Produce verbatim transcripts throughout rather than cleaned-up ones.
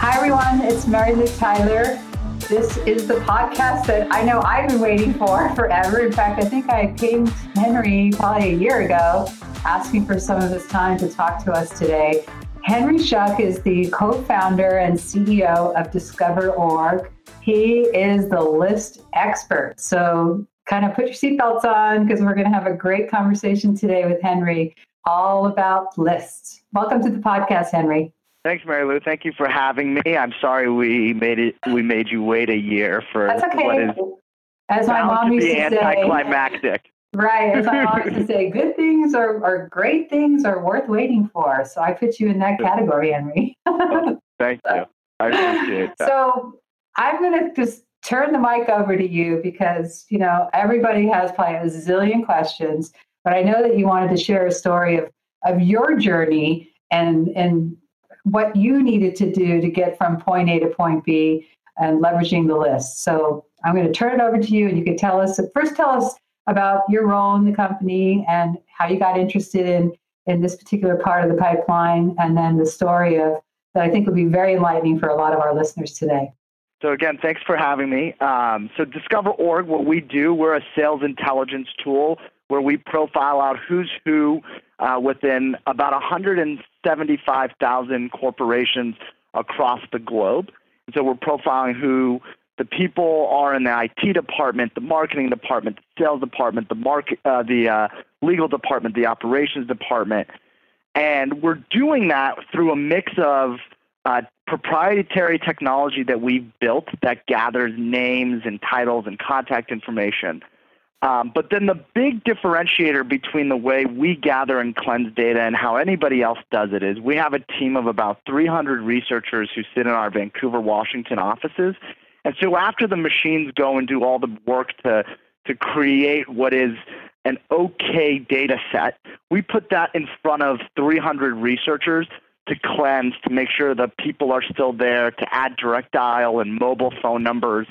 Hi, everyone. It's Mary Lou Tyler. This is the podcast that I know I've been waiting for forever. In fact, I think I pinged Henry probably a year ago, asking for some of his time to talk to us today. Henry Schuck is the co-founder and C E O of Discover dot org. He is the list expert. So kind of put your seatbelts on because we're going to have a great conversation today with Henry all about lists. Welcome to the podcast, Henry. Thanks, Mary Lou. Thank you for having me. I'm sorry we made it. We made you wait a year for That's okay. what is as my mom to used be to anticlimactic. Say, right? As my mom used to say, good things or, or great things are worth waiting for. So I put you in that category, Henry. Oh, thank you. I appreciate that. So I'm going to just turn the mic over to you because you know everybody has probably a zillion questions, but I know that you wanted to share a story of of your journey and and. what you needed to do to get from point A to point B and leveraging the list. So I'm going to turn it over to you and you can tell us, first tell us about your role in the company and how you got interested in, in this particular part of the pipeline, and then the story of that I think would be very enlightening for a lot of our listeners today. So again, thanks for having me. Um, so Discover dot org, what we do, we're a sales intelligence tool where we profile out who's who uh, within about one hundred seventy-five thousand corporations across the globe. And so we're profiling who the people are in the I T department, the marketing department, the sales department, the market, uh, the uh, legal department, the operations department. And we're doing that through a mix of uh, proprietary technology that we've built that gathers names and titles and contact information. Um, but then the big differentiator between the way we gather and cleanse data and how anybody else does it is we have a team of about three hundred researchers who sit in our Vancouver, Washington offices. And so after the machines go and do all the work to, to create what is an okay data set, we put that in front of three hundred researchers to cleanse, to make sure the people are still there, to add direct dial and mobile phone numbers,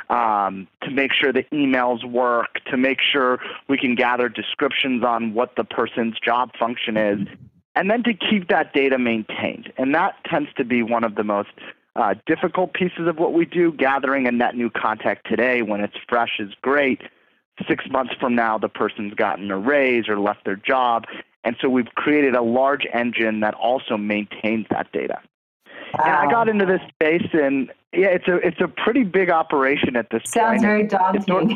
Um, to make sure the emails work, to make sure we can gather descriptions on what the person's job function is, and then to keep that data maintained. And that tends to be one of the most uh, difficult pieces of what we do. Gathering a net new contact today when it's fresh is great. Six months from now, the person's gotten a raise or left their job. And so we've created a large engine that also maintains that data. Wow. And I got into this space, and yeah, it's a it's a pretty big operation at this Sounds point. Sounds very daunting.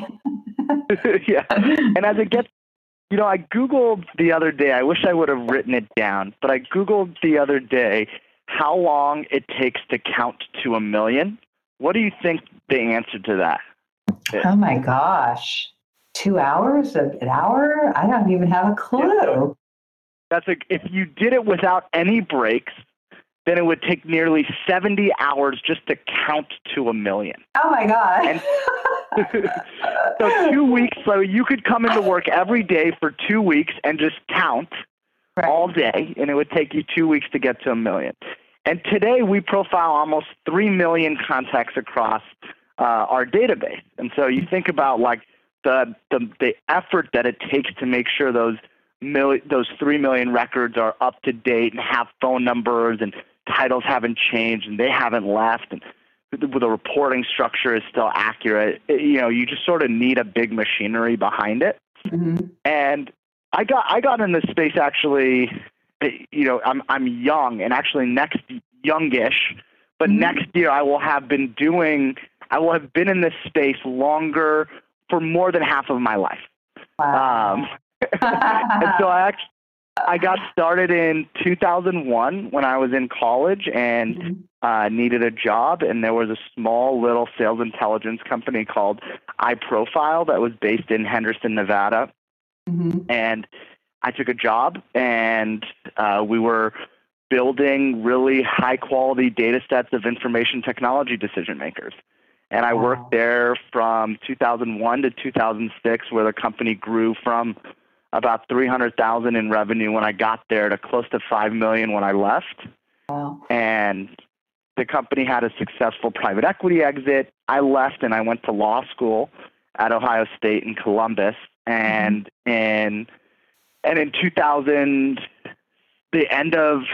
Yeah, and as it gets, you know, I Googled the other day. I wish I would have written it down, but I Googled the other day how long it takes to count to a million. What do you think the answer to that is? Oh my gosh, two hours? An hour? I don't even have a clue. That's a if you did it without any breaks, then it would take nearly seventy hours just to count to a million. Oh my God. And so two weeks, so you could come into work every day for two weeks and just count right. all day, and it would take you two weeks to get to a million. And today we profile almost three million contacts across uh, our database. And so you think about like the, the, the effort that it takes to make sure those Mil- those three million records are up to date and have phone numbers and titles haven't changed and they haven't left and the, the reporting structure is still accurate. It, you know, you just sort of need a big machinery behind it. Mm-hmm. And I got I got in this space actually. You know, I'm I'm young and actually next youngish, but mm-hmm. next year I will have been doing. I will have been in this space longer for more than half of my life. Wow. Um, and so I actually, I got started in two thousand one when I was in college and mm-hmm. uh, needed a job. And there was a small little sales intelligence company called iProfile that was based in Henderson, Nevada. Mm-hmm. And I took a job and uh, we were building really high quality data sets of information technology decision makers. And I wow. worked there from two thousand one to two thousand six, where the company grew from about three hundred thousand in revenue when I got there to close to five million when I left. Wow. And the company had a successful private equity exit. I left and I went to law school at Ohio State in Columbus. And mm-hmm. in and in two thousand, the end of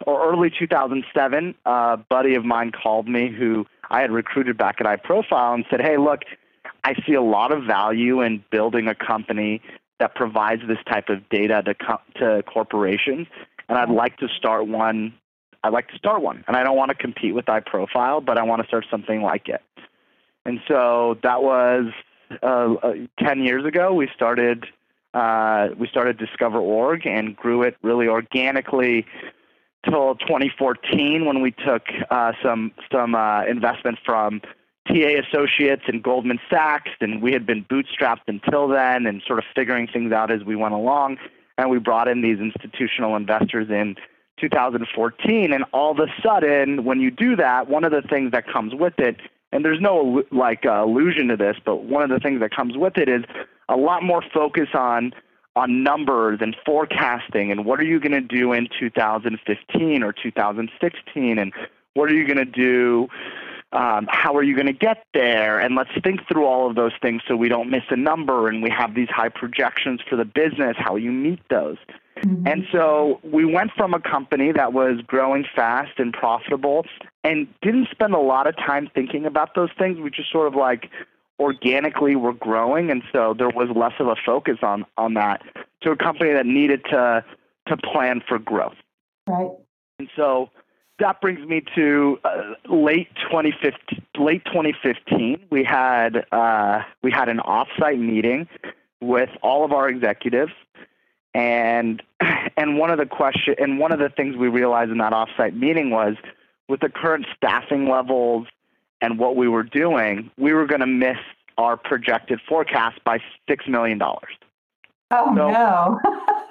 or early two thousand seven, a buddy of mine called me who I had recruited back at iProfile and said, hey, look, I see a lot of value in building a company that provides this type of data to co- to corporations, and I'd like to start one. I'd like to start one, and I don't want to compete with iProfile, but I want to start something like it. And so that was uh, uh, ten years ago. We started uh, we started Discover dot org and grew it really organically till twenty fourteen, when we took uh, some some uh, investment from T A Associates and Goldman Sachs, and we had been bootstrapped until then and sort of figuring things out as we went along. And we brought in these institutional investors in two thousand fourteen, and all of a sudden, when you do that, one of the things that comes with it, and there's no like uh, allusion to this, but one of the things that comes with it is a lot more focus on on numbers and forecasting, and what are you going to do in two thousand fifteen or two thousand sixteen, and what are you going to do. Um, how are you going to get there? And let's think through all of those things so we don't miss a number, and we have these high projections for the business. How you meet those? Mm-hmm. And so we went from a company that was growing fast and profitable and didn't spend a lot of time thinking about those things. We just sort of like organically were growing, and so there was less of a focus on, on that, to a company that needed to to plan for growth. Right. And so that brings me to uh, late twenty fifteen. Late twenty fifteen, we had uh, we had an offsite meeting with all of our executives, and and one of the question and one of the things we realized in that offsite meeting was, with the current staffing levels and what we were doing, we were going to miss our projected forecast by six million dollars. Oh so, no!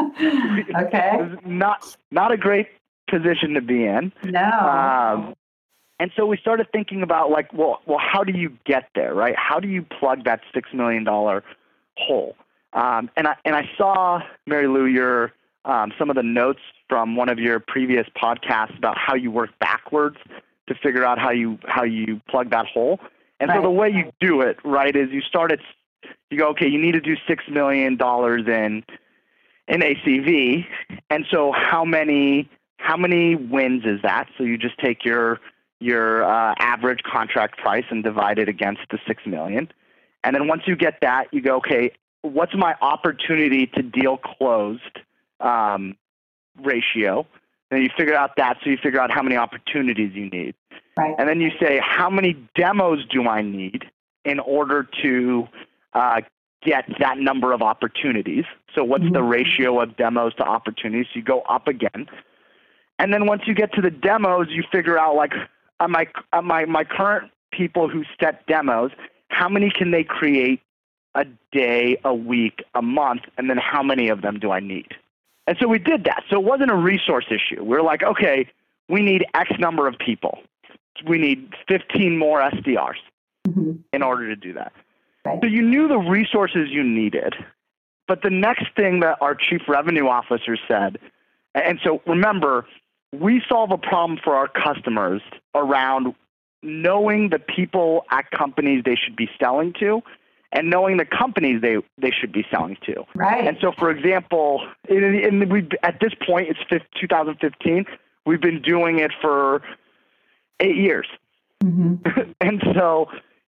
Okay. It was not not a great position to be in. No. Um, and so we started thinking about like, well, well, how do you get there, right? How do you plug that six million dollar hole? Um, and I and I saw, Mary Lou, your um, some of the notes from one of your previous podcasts about how you work backwards to figure out how you how you plug that hole. And right. So the way you do it, right, is you start at you go, okay, you need to do six million dollars in in A C V, and so how many How many wins is that? So you just take your your uh, average contract price and divide it against the six million, and then once you get that, you go, okay, what's my opportunity to deal closed um, ratio? And you figure out that, so you figure out how many opportunities you need, right. And then you say, how many demos do I need in order to uh, get that number of opportunities? So what's mm-hmm. the ratio of demos to opportunities? So you go up again. And then once you get to the demos, you figure out, like, uh, my, uh, my, my current people who set demos, how many can they create a day, a week, a month, and then how many of them do I need? And so we did that. So it wasn't a resource issue. We were like, okay, we need X number of people. We need fifteen more S D Rs mm-hmm. in order to do that. Right. So you knew the resources you needed. But the next thing that our chief revenue officer said, and so remember, we solve a problem for our customers around knowing the people at companies they should be selling to and knowing the companies they, they should be selling to. Right. And so, for example, in, in, we, at this point, it's two thousand fifteen, we've been doing it for eight years. Mm-hmm. and so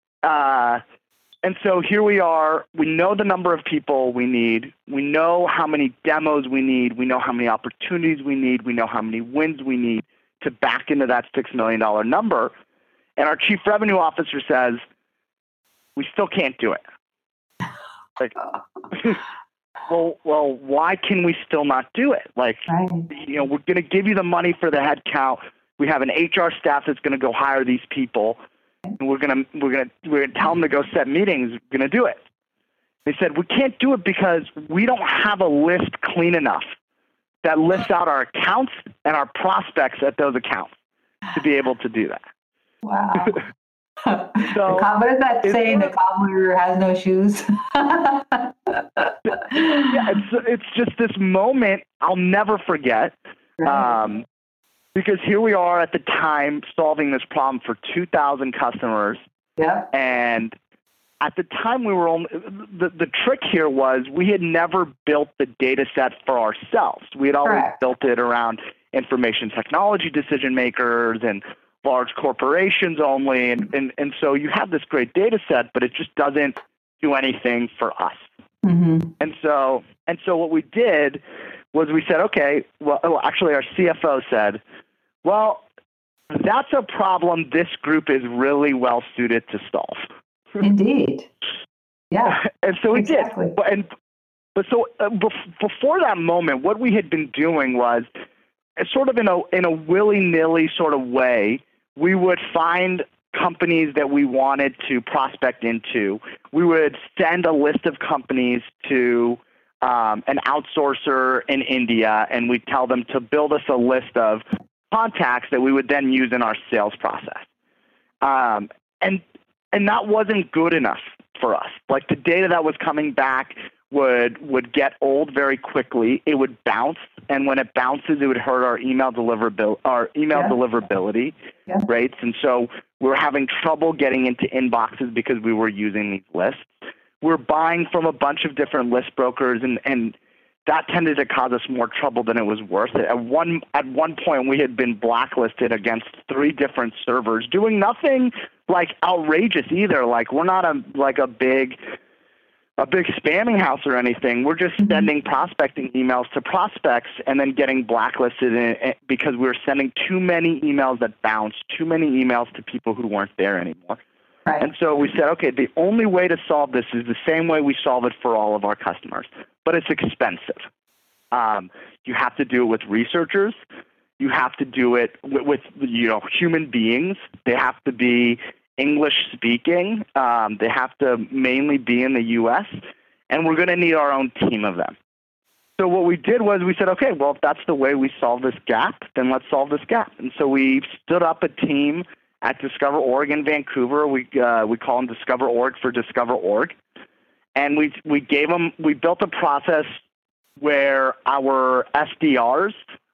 uh, and so here we are. We know the number of people we need. We know how many demos we need. We know how many opportunities we need. We know how many wins we need to back into that six million dollars number. And our chief revenue officer says, we still can't do it. Like, well, well, why can we still not do it? Like, right. you know, we're going to give you the money for the head count. We have an H R staff that's going to go hire these people. And we're gonna we're gonna we're gonna tell them to go set meetings. We're gonna do it. They said we can't do it because we don't have a list clean enough that lists out our accounts and our prospects at those accounts to be able to do that. Wow. So what is that saying? The cobbler has no shoes. Yeah, it's it's just this moment I'll never forget. Right. Um, Because here we are at the time solving this problem for two thousand customers. Yeah. And at the time we were only, the, the trick here was we had never built the data set for ourselves. We had always Correct. built it around information technology decision makers and large corporations only. And, and, and so you have this great data set, but it just doesn't do anything for us. Mm-hmm. And so, and so what we did was we said, okay, well, oh, actually our C F O said, well, that's a problem this group is really well suited to solve. Indeed. Yeah. And so we exactly. did. And, but so uh, bef- before that moment, what we had been doing was uh, sort of in a, in a willy-nilly sort of way, we would find companies that we wanted to prospect into. We would send a list of companies to um, an outsourcer in India, and we'd tell them to build us a list of contacts that we would then use in our sales process. Um, and and that wasn't good enough for us. Like the data that was coming back would would get old very quickly. It would bounce, and when it bounces, it would hurt our email deliverability, our email yeah. deliverability yeah. rates. And so we were having trouble getting into inboxes because we were using these lists. We're buying from a bunch of different list brokers, and, and that tended to cause us more trouble than it was worth. At one at one point, we had been blacklisted against three different servers, doing nothing like outrageous either. Like we're not a like a big a big spamming house or anything. We're just mm-hmm. sending prospecting emails to prospects and then getting blacklisted in, because we were sending too many emails that bounced, too many emails to people who weren't there anymore. Right. And so we said, okay, the only way to solve this is the same way we solve it for all of our customers, but it's expensive. Um, you have to do it with researchers. You have to do it with, with you know human beings. They have to be English speaking. Um, they have to mainly be in the U S, and we're going to need our own team of them. So what we did was we said, okay, well, if that's the way we solve this gap, then let's solve this gap. And so we stood up a team at Discover Org in Vancouver. We uh, we call them Discover Org for Discover Org, and we we gave them we built a process where our S D Rs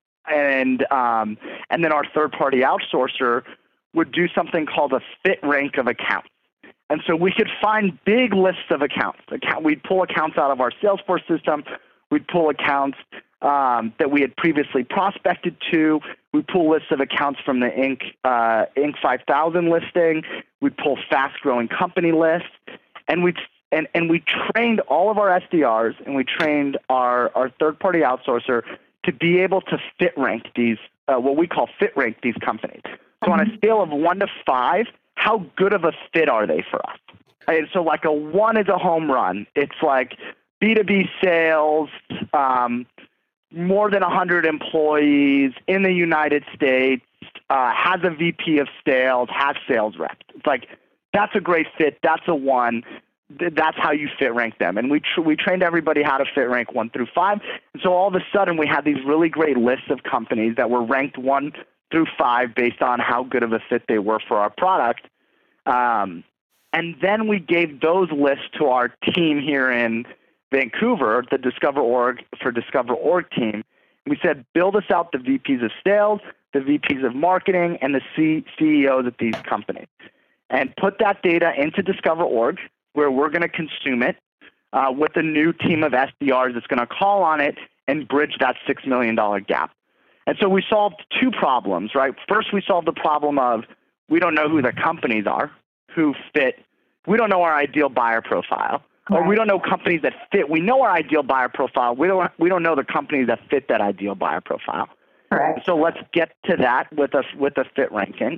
and um, and then our third party outsourcer would do something called a fit rank of accounts. And so we could find big lists of accounts. Account, we'd pull accounts out of our Salesforce system. We'd pull accounts um, that we had previously prospected to. We'd pull lists of accounts from the Inc uh, Inc five thousand listing. We'd pull fast-growing company lists. And we and, and we trained all of our S D Rs, and we trained our, our third-party outsourcer to be able to fit rank these, uh, what we call fit rank these companies. So on a scale of one to five, how good of a fit are they for us? Right? So like a one is a home run. It's like B two B sales, um, more than one hundred employees in the United States, uh, has a V P of sales, has sales reps. It's like, that's a great fit. That's a one. That's how you fit rank them. And we tr- we trained everybody how to fit rank one through five. And so all of a sudden we had these really great lists of companies that were ranked one through five based on how good of a fit they were for our product. Um, and then we gave those lists to our team here in Vancouver, the Discover Org for Discover Org team. We said, build us out the V Ps of sales, the V Ps of marketing, and the C- CEOs of these companies. And put that data into Discover Org, where we're going to consume it uh, with a new team of S D Rs that's going to call on it and bridge that six million dollars gap. And so we solved two problems, right? First, we solved the problem of we don't know who the companies are, who fit. We don't know our ideal buyer profile, or we don't know companies that fit. We know our ideal buyer profile. We don't. We don't know the companies that fit that ideal buyer profile. Correct. So let's get to that with a with a fit ranking.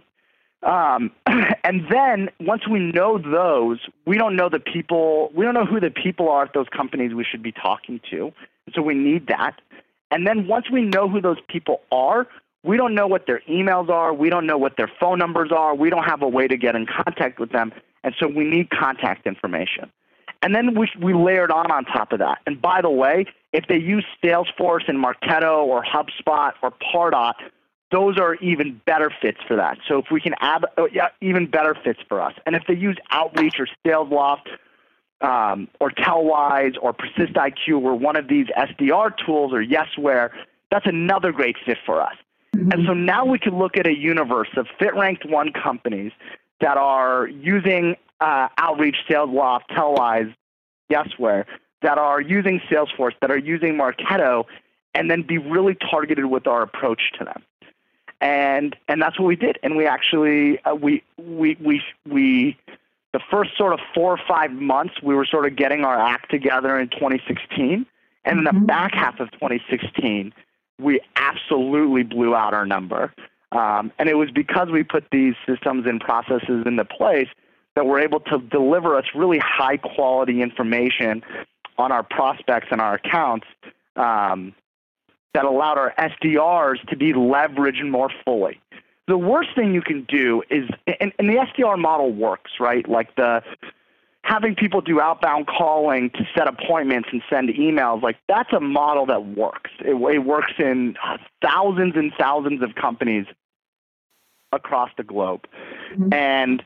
Um, and then once we know those, we don't know the people. We don't know who the people are at those companies we should be talking to. So we need that. And then once we know who those people are, we don't know what their emails are. We don't know what their phone numbers are. We don't have a way to get in contact with them. And so we need contact information. And then we, we layered on on top of that. And by the way, if they use Salesforce and Marketo or HubSpot or Pardot, those are even better fits for that. So if we can add, oh, yeah, even better fits for us. And if they use Outreach or SalesLoft, Um, or Tellwise or PersistIQ or one of these S D R tools or Yesware, that's another great fit for us. Mm-hmm. And so now we can look at a universe of fit-ranked one companies that are using uh, Outreach, SalesLoft, Tellwise, Yesware, that are using Salesforce, that are using Marketo, and then be really targeted with our approach to them. And and that's what we did. And we actually uh, we we we we the first sort of four or five months we were sort of getting our act together in twenty sixteen, and in the back half of twenty sixteen we absolutely blew out our number. Um, and it was because we put these systems and processes into place that we're able to deliver us really high quality information on our prospects and our accounts. Um, that allowed our S D Rs to be leveraged more fully. The worst thing you can do is, and, and the S D R model works, right? Like the having people do outbound calling to set appointments and send emails, like that's a model that works. It, it works in thousands and thousands of companies across the globe. Mm-hmm. And,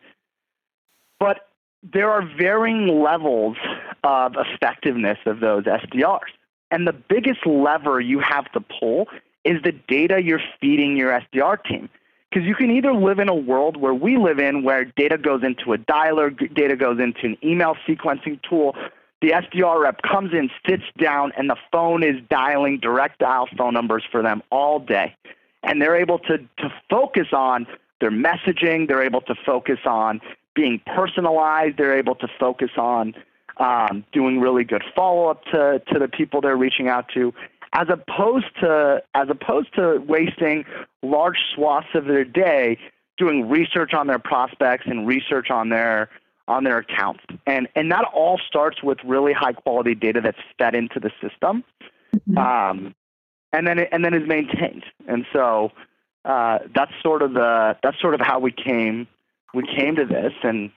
but there are varying levels of effectiveness of those S D Rs. And the biggest lever you have to pull is the data you're feeding your S D R team. Because you can either live in a world where we live in, where data goes into a dialer, data goes into an email sequencing tool. The S D R rep comes in, sits down, and the phone is dialing direct dial phone numbers for them all day. And they're able to, to focus on their messaging. They're able to focus on being personalized. They're able to focus on Um, doing really good follow-up to, to the people they're reaching out to, as opposed to as opposed to wasting large swaths of their day doing research on their prospects and research on their on their accounts. And and that all starts with really high quality data that's fed into the system, mm-hmm. um, and then it, and then is maintained. And so uh, that's sort of the that's sort of how we came we came to this. And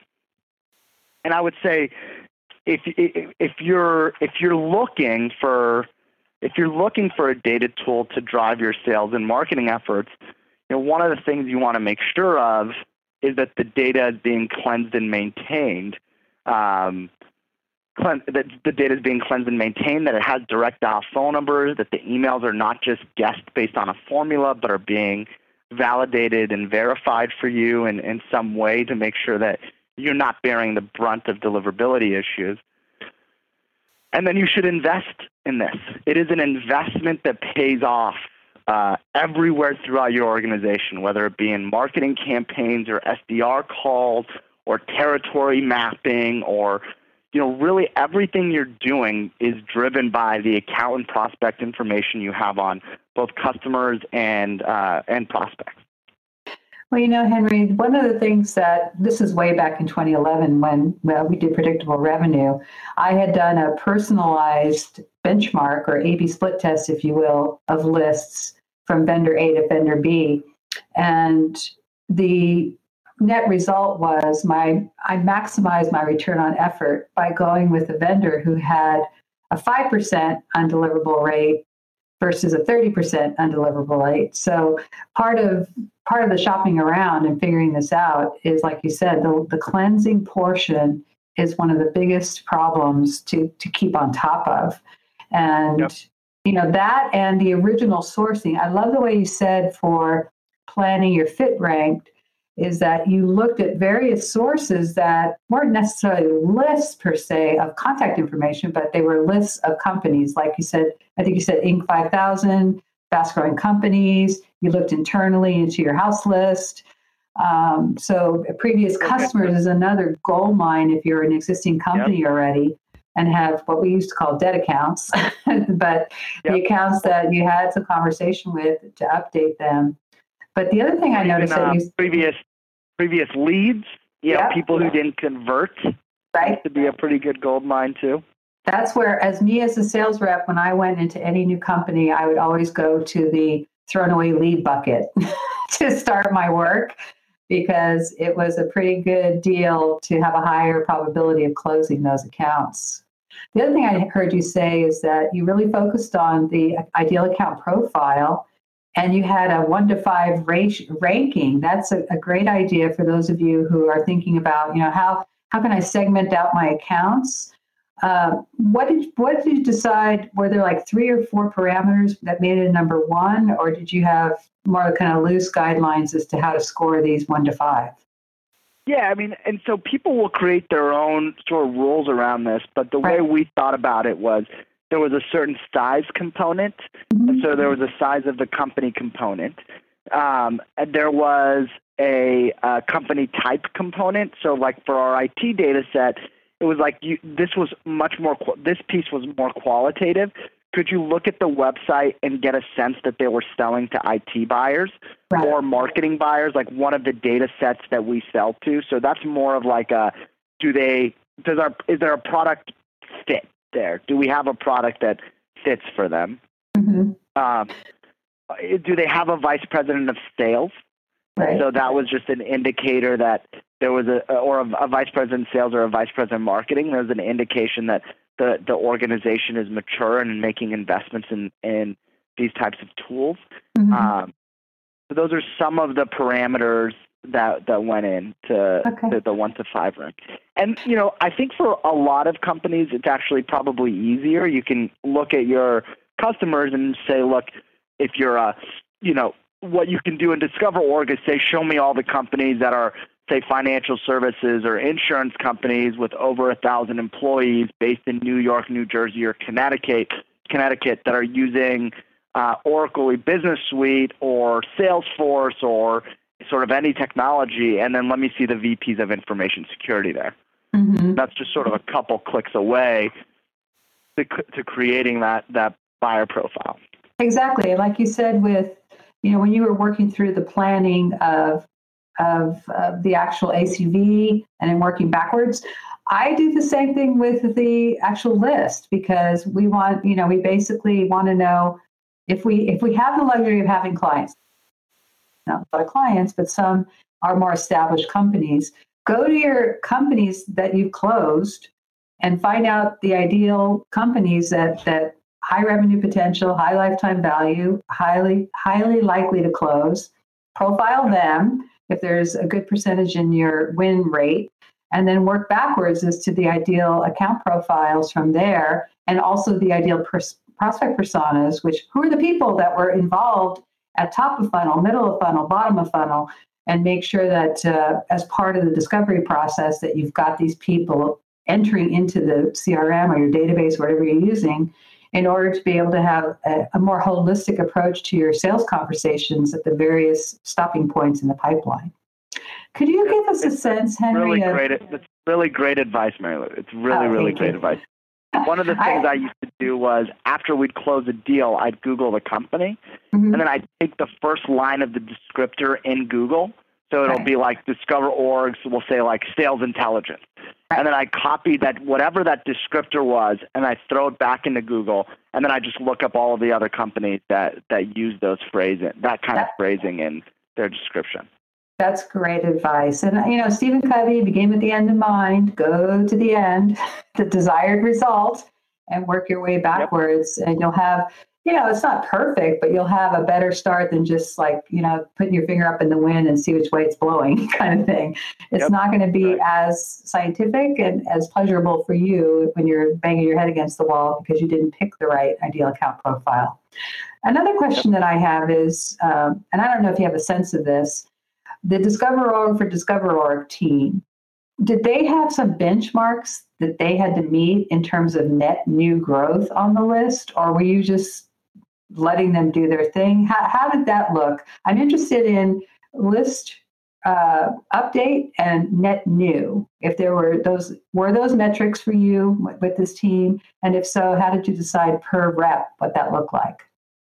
and I would say, If if you're if you're looking for if you're looking for a data tool to drive your sales and marketing efforts, you know, one of the things you want to make sure of is that the data is being cleansed and maintained. Um, clean, that the data is being cleansed and maintained. That it has direct dial phone numbers. That the emails are not just guessed based on a formula, but are being validated and verified for you in, in some way to make sure that you're not bearing the brunt of deliverability issues. And then you should invest in this. It is an investment that pays off uh, everywhere throughout your organization, whether it be in marketing campaigns or S D R calls or territory mapping, or, you know, really everything you're doing is driven by the account and prospect information you have on both customers and uh, and prospects. Well, you know, Henry, one of the things that, this is way back in twenty eleven when well, we did predictable revenue, I had done a personalized benchmark or A B split test, if you will, of lists from vendor A to vendor B. And the net result was my I maximized my return on effort by going with a vendor who had a five percent undeliverable rate versus a thirty percent undeliverable rate. So part of part of the shopping around and figuring this out is, like you said, the, the cleansing portion is one of the biggest problems to to keep on top of. And, yep. you know, that and the original sourcing. I love the way you said for planning your fit ranked is that you looked at various sources that weren't necessarily lists per se of contact information, but they were lists of companies. Like you said, I think you said Inc five thousand, fast growing companies. You looked internally into your house list. Um, so previous customers is another gold mine if you're an existing company yep. already and have what we used to call dead accounts, but yep. the accounts that you had some conversation with to update them. But the other thing I noticed Even, uh, that you previous previous leads, you know, yep. people who didn't convert, right, to be a pretty good gold mine too. That's where, as me as a sales rep, when I went into any new company, I would always go to the thrown away lead bucket to start my work because it was a pretty good deal to have a higher probability of closing those accounts. The other thing I heard you say is that you really focused on the ideal account profile and you had a one to five rate, ranking. That's a, a great idea for those of you who are thinking about, you know, how, how can I segment out my accounts? Uh, what did what did you decide? Were there like three or four parameters that made it a number one, or did you have more kind of loose guidelines as to how to score these one to five? Yeah, I mean, and so people will create their own sort of rules around this, but the right. way we thought about it was there was a certain size component, mm-hmm. Um, so there was a size of the company component. Um, and there was a, a company type component. So like for our I T data set, it was like you, this was much more, this piece was more qualitative. Could you look at the website and get a sense that they were selling to I T buyers right. or marketing buyers, like one of the data sets that we sell to? So that's more of like a, do they, does our, is there a product fit there? Do we have a product that fits for them? Mm-hmm. Um, do they have a vice president of sales? Right. So that was just an indicator that there was a, or a, a vice president of sales or a vice president of marketing. There's an indication that the, the organization is mature and making investments in, in these types of tools. Mm-hmm. Um, so those are some of the parameters that, that went into okay. to the one to five rank. And, you know, I think for a lot of companies, it's actually probably easier. You can look at your customers and say, look, if you're a, you know, what you can do in Discover dot org is say, show me all the companies that are, say, financial services or insurance companies with over a thousand employees based in New York, New Jersey, or Connecticut, Connecticut that are using uh, Oracle eBusiness Suite or Salesforce or sort of any technology, and then let me see the V Ps of information security there. Mm-hmm. That's just sort of a couple clicks away to, to creating that, that buyer profile. Exactly. Like you said, with, you know, when you were working through the planning of of uh, the actual A C V and then working backwards, I do the same thing with the actual list, because we want, you know, we basically want to know if we if we have the luxury of having clients, not a lot of clients, but some are more established companies. Go to your companies that you've closed and find out the ideal companies that that high revenue potential, high lifetime value, highly highly likely to close. Profile them if there's a good percentage in your win rate, and then work backwards as to the ideal account profiles from there, and also the ideal pers- prospect personas, which who are the people that were involved at top of funnel, middle of funnel, bottom of funnel, and make sure that uh, as part of the discovery process that you've got these people entering into the C R M or your database, whatever you're using, in order to be able to have a, a more holistic approach to your sales conversations at the various stopping points in the pipeline. Could you give us a sense, Henry? Really of, great, it's really great advice, Mary Lou. It's really, oh, really great you. advice. One of the things I, I used to do was after we'd close a deal, I'd Google the company, mm-hmm. and then I'd take the first line of the descriptor in Google. So it'll right. be like Discover dot org, so we'll say like sales intelligence. Right. And then I copy that, whatever that descriptor was, and I throw it back into Google, and then I just look up all of the other companies that, that use those phrasing, that kind of phrasing in their description. That's great advice. And, you know, Stephen Covey, begin with the end in mind, go to the end, the desired result, and work your way backwards. Yep. And you'll have, you know, it's not perfect, but you'll have a better start than just like, you know, putting your finger up in the wind and see which way it's blowing kind of thing. It's yep. not going to be right. as scientific and as pleasurable for you when you're banging your head against the wall because you didn't pick the right ideal account profile. Another question yep. that I have is, um, and I don't know if you have a sense of this, the Discover dot org for Discover dot org team, did they have some benchmarks that they had to meet in terms of net new growth on the list, or were you just letting them do their thing? How, how did that look? I'm interested in list uh, update and net new. If there were those, were those metrics for you with, with this team? And if so, how did you decide per rep what that looked like?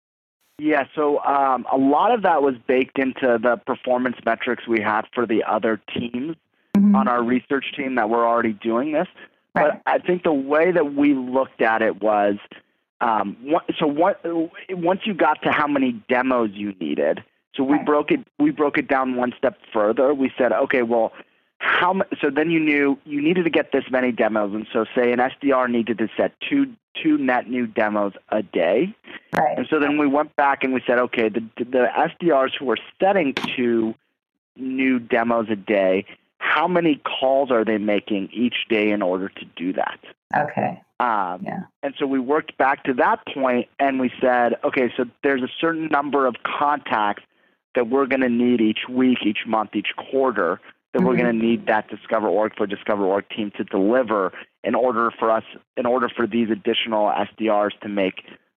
Yeah, so um, a lot of that was baked into the performance metrics we had for the other teams mm-hmm. on our research team that were already doing this. Right. But I think the way that we looked at it was, um, what, so what, once you got to how many demos you needed, so we right. broke it we broke it down one step further. We said, okay, well, how so then you knew you needed to get this many demos, and so say an S D R needed to set two two net new demos a day. Right. And so then we went back and we said, okay, the the S D Rs who are setting two new demos a day, how many calls are they making each day in order to do that? Okay. Um, yeah. And so we worked back to that point and we said, okay, so there's a certain number of contacts that we're going to need each week, each month, each quarter, that mm-hmm. we're going to need that Discover dot org for Discover dot org team to deliver in order for us, in order for these additional S D Rs to make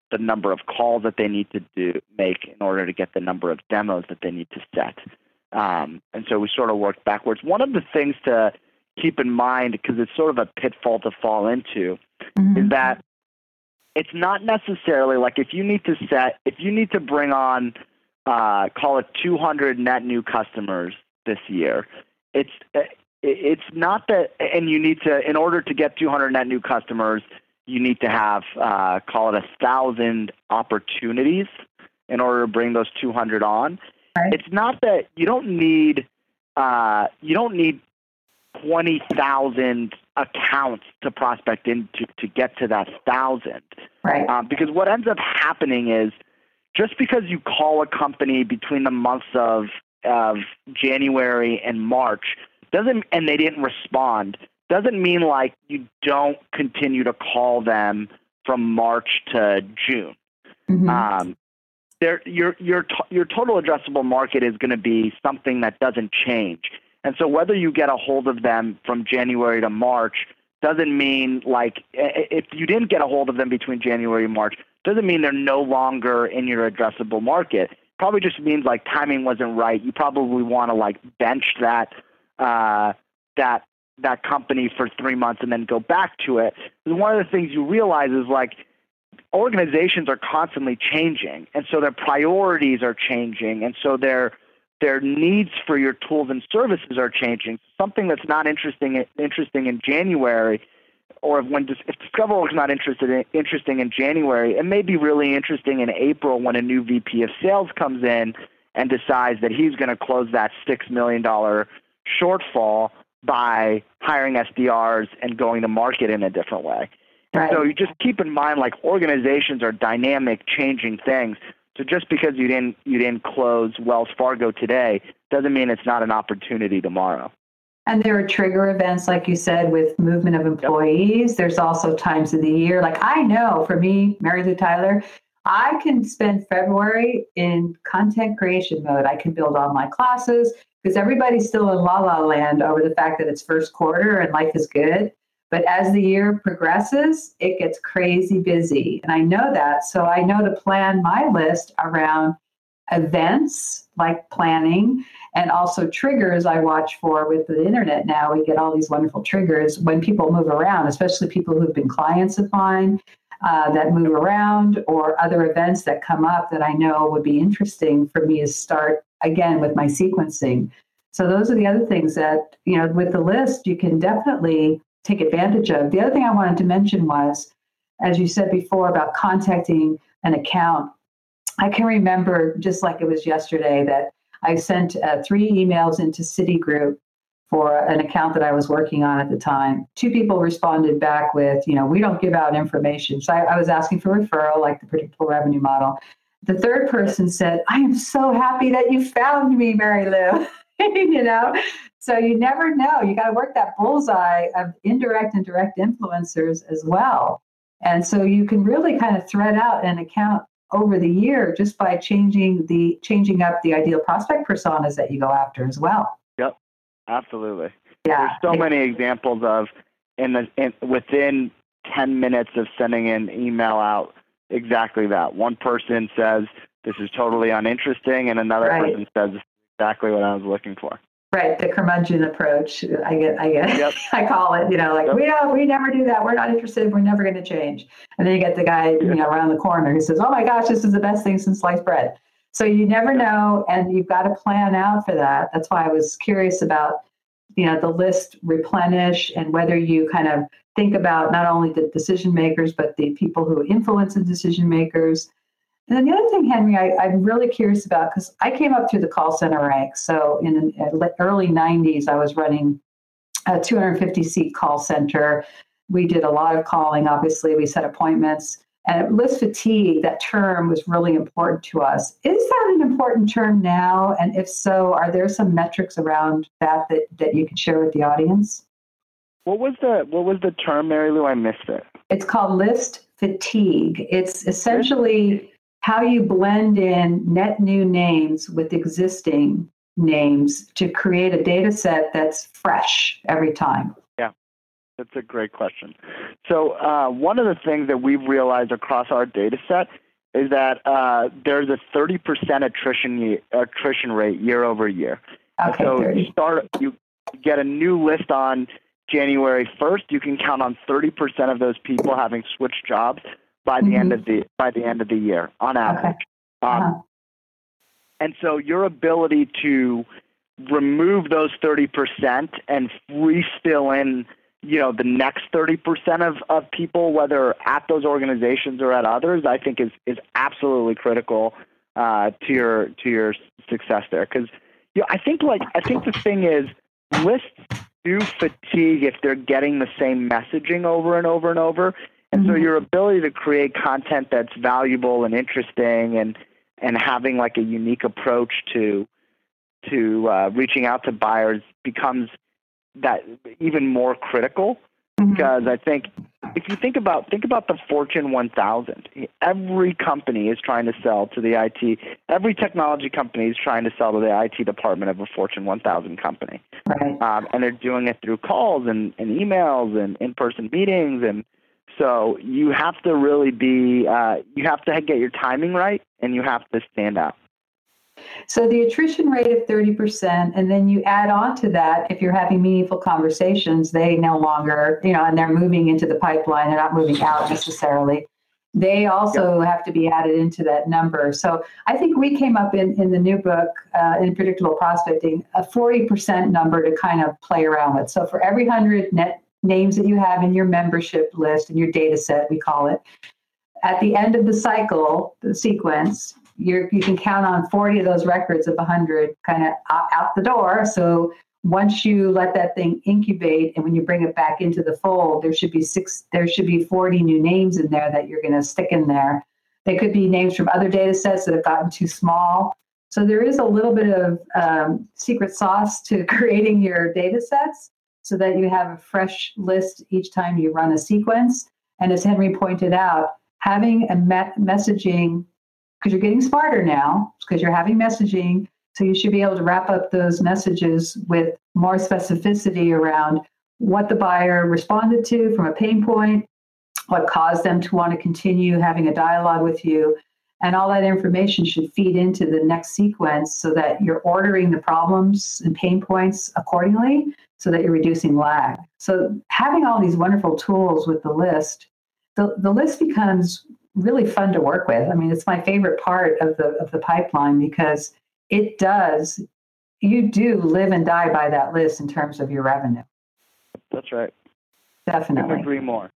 the number of calls that they need to do make in order to get the number of demos that they need to set. Um, and so we sort of work backwards. One of the things to keep in mind, because it's sort of a pitfall to fall into, mm-hmm. is that it's not necessarily like if you need to set, if you need to bring on, uh, call it two hundred net new customers this year, it's it's not that, and you need to, in order to get two hundred net new customers, you need to have, uh, call it a thousand opportunities in order to bring those two hundred on. Right. It's not that you don't need, uh, you don't need twenty thousand accounts to prospect into to get to that thousand. Right. Um, because what ends up happening is just because you call a company between the months of, of January and March doesn't, and they didn't respond, doesn't mean like you don't continue to call them from March to June. Mm-hmm. Um, there, your your your total addressable market is going to be something that doesn't change, and so whether you get a hold of them from January to March doesn't mean like if you didn't get a hold of them between January and March doesn't mean they're no longer in your addressable market. Probably just means like timing wasn't right. You probably want to like bench that uh, that. that company for three months and then go back to it. One of the things you realize is like organizations are constantly changing, and so their priorities are changing, and so their their needs for your tools and services are changing. Something that's not interesting interesting in January, or when if DiscoverOrg is not interested in, interesting in January, it may be really interesting in April when a new V P of sales comes in and decides that he's going to close that six million dollars shortfall by hiring S D Rs and going to market in a different way. Right. So you just keep in mind, like organizations are dynamic, changing things. So just because you didn't you didn't close Wells Fargo today doesn't mean it's not an opportunity tomorrow. And there are trigger events, like you said, with movement of employees. Yep. There's also times of the year. Like I know for me, Mary Lou Tyler, I can spend February in content creation mode. I can build online classes, because everybody's still in la la land over the fact that it's first quarter and life is good. But as the year progresses, it gets crazy busy. And I know that. So I know to plan my list around events like planning and also triggers I watch for with the internet now. We get all these wonderful triggers when people move around, especially people who've been clients of mine uh, that move around, or other events that come up that I know would be interesting for me to start again with my sequencing. So those are the other things that, you know, with the list, you can definitely take advantage of. The other thing I wanted to mention was, as you said before about contacting an account, I can remember just like it was yesterday that I sent uh, three emails into Citigroup for an account that I was working on at the time. Two people responded back with, you know, we don't give out information. So I, I was asking for referral, like the predictable revenue model. The third person said, I am so happy that you found me, Mary Lou. You know, so you never know. You got to work that bullseye of indirect and direct influencers as well. And so you can really kind of thread out an account over the year just by changing the changing up the ideal prospect personas that you go after as well. Yep, absolutely. Yeah. There's so many examples of in the in, within ten minutes of sending an email out, exactly that. One person says this is totally uninteresting, and another right. person says this is exactly what I was looking for. Right, the curmudgeon approach. I get, I get, yep. I call it. You know, like yep. we don't, we never do that. We're not interested. We're never going to change. And then you get the guy, you know, around the corner who says, "Oh my gosh, this is the best thing since sliced bread." So you never know, and you've got to plan out for that. That's why I was curious about, you know, the list replenish and whether you kind of think about not only the decision makers but the people who influence the decision makers. And then the other thing, Henry, I, I'm really curious about, because I came up through the call center ranks. So in the early nineties, I was running a two hundred fifty seat call center. We did a lot of calling, obviously. We set appointments. And list fatigue, that term was really important to us. Is that an important term now? And if so, are there some metrics around that that, that you can share with the audience? What was the what was the term, Mary Lou? I missed it. It's called list fatigue. It's essentially how you blend in net new names with existing names to create a data set that's fresh every time. Yeah. That's a great question. So uh, one of the things that we've realized across our data set is that uh, there's a thirty percent attrition attrition rate year over year. Okay, so thirty. you start, you get a new list on January first. You can count on thirty percent of those people having switched jobs by the mm-hmm. end of the by the end of the year on average. Okay. Uh-huh. Um, and so your ability to remove those thirty percent and refill in, you know, the next thirty percent of, of people, whether at those organizations or at others, I think is, is absolutely critical uh, to your to your success there. Because you know, I think like I think the thing is lists do fatigue if they're getting the same messaging over and over and over. And mm-hmm. so your ability to create content that's valuable and interesting and and having like a unique approach to to uh, reaching out to buyers becomes that even more critical. Mm-hmm. Because I think if you think about think about the Fortune one thousand, every company is trying to sell to the I T. Every technology company is trying to sell to the I T department of a Fortune one thousand company, right. um, and they're doing it through calls and, and emails and in-person meetings. And so you have to really be uh, you have to get your timing right, and you have to stand out. So the attrition rate of thirty percent, and then you add on to that, if you're having meaningful conversations, they no longer, you know, and they're moving into the pipeline, they're not moving out necessarily. They also yep. have to be added into that number. So I think we came up in, in the new book, uh, in Predictable Prospecting, a forty percent number to kind of play around with. So for every one hundred net names that you have in your membership list, in your data set, we call it, at the end of the cycle, the sequence, You're, you can count on forty of those records of one hundred kind of out the door. So once you let that thing incubate, and when you bring it back into the fold, there should be six. There should be forty new names in there that you're going to stick in there. They could be names from other data sets that have gotten too small. So there is a little bit of um, secret sauce to creating your data sets so that you have a fresh list each time you run a sequence. And as Henry pointed out, having a me- messaging because you're getting smarter now, because you're having messaging. So you should be able to wrap up those messages with more specificity around what the buyer responded to from a pain point, what caused them to want to continue having a dialogue with you. And all that information should feed into the next sequence so that you're ordering the problems and pain points accordingly so that you're reducing lag. So having all these wonderful tools with the list, the, the list becomes really fun to work with. I mean, it's my favorite part of the of the pipeline because it does, you do live and die by that list in terms of your revenue. That's right. Definitely. I agree more.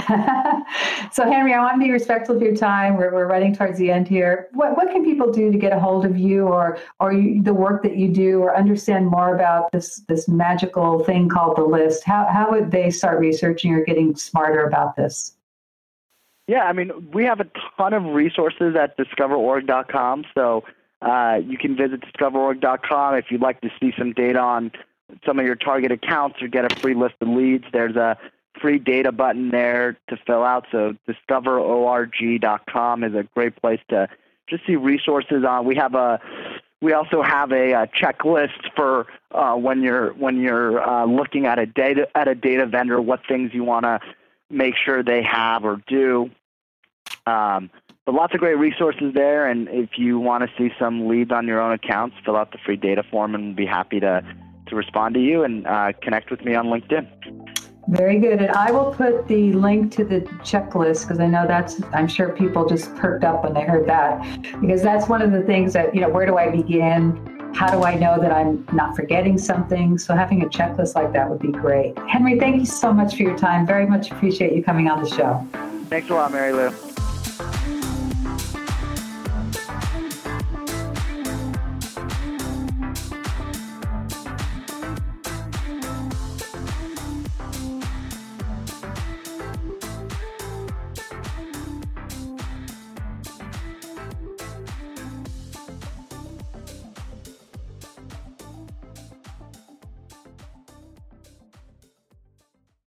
So Henry, I want to be respectful of your time. We're we're running towards the end here. What what can people do to get a hold of you or or you, the work that you do or understand more about this this magical thing called the list? How how would they start researching or getting smarter about this? Yeah, I mean, we have a ton of resources at discover org dot com. So uh, you can visit discover org dot com if you'd like to see some data on some of your target accounts or get a free list of leads. There's a free data button there to fill out. So discover org dot com is a great place to just see resources on. We have a we also have a, a checklist for uh, when you're when you're uh, looking at a data at a data vendor, what things you want to make sure they have or do. Um, but lots of great resources there. And if you want to see some leads on your own accounts, fill out the free data form and we'll be happy to, to respond to you and uh, connect with me on LinkedIn. Very good. And I will put the link to the checklist because I know that's, I'm sure people just perked up when they heard that because that's one of the things that, you know, where do I begin? How do I know that I'm not forgetting something? So having a checklist like that would be great. Henry, thank you so much for your time. Very much appreciate you coming on the show. Thanks a lot, Mary Lou.